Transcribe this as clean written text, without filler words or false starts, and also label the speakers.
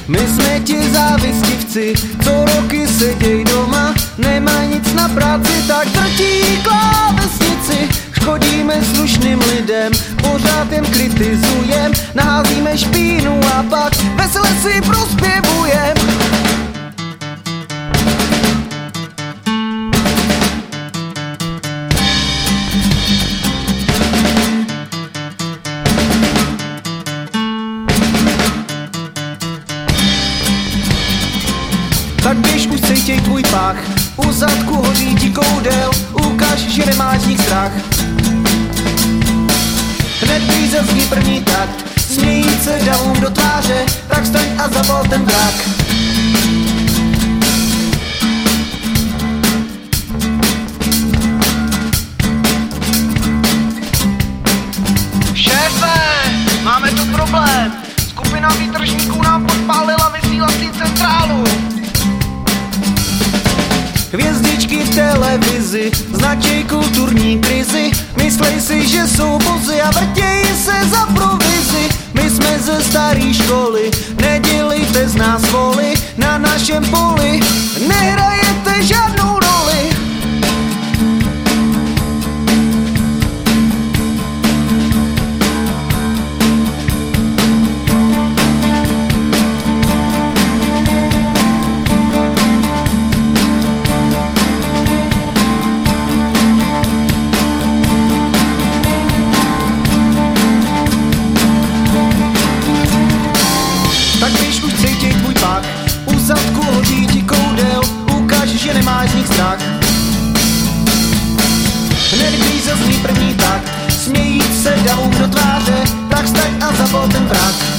Speaker 1: My jsme ti závistivci, co roky seděj doma, nemají nic na práci, tak drtí klávesnici. Škodíme slušným lidem, pořád jen kritizujem, naházíme špínu a pak vesele si prospěvujem. Tak běž už cejtěj tvůj pách, u zadku hoří ti koudel, ukaž, že nemáš z nich strach. Hned když zazní první takt, smějít se davům do tváře, tak staň a zabal ten vrak.
Speaker 2: Šéfe, máme tu problém. Skupina výtržníků nám podpálila vysílací centrálu.
Speaker 1: Hvězdičky v televizi značí kulturní krizi, myslej si, že jsou bozy a vrtějí se za provizi. My jsme ze staré školy, nedělejte z nás voli, na našem poli nehrajete žádnou roli. Tak když už cítěj tvůj pach, u zadku hodí ti koudel, ukaž, že nemáš z nich strach. Hned když zazní první takt, smějít se davům do tváře, tak staň a zabol ten vrak.